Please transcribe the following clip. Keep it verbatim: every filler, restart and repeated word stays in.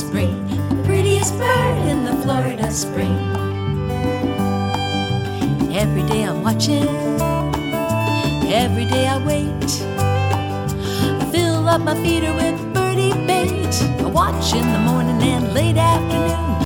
spring, the prettiest bird in the Florida spring. Every day I'm watching, every day I wait. I fill up my feeder with birdie bait. I watch in the morning and late afternoon.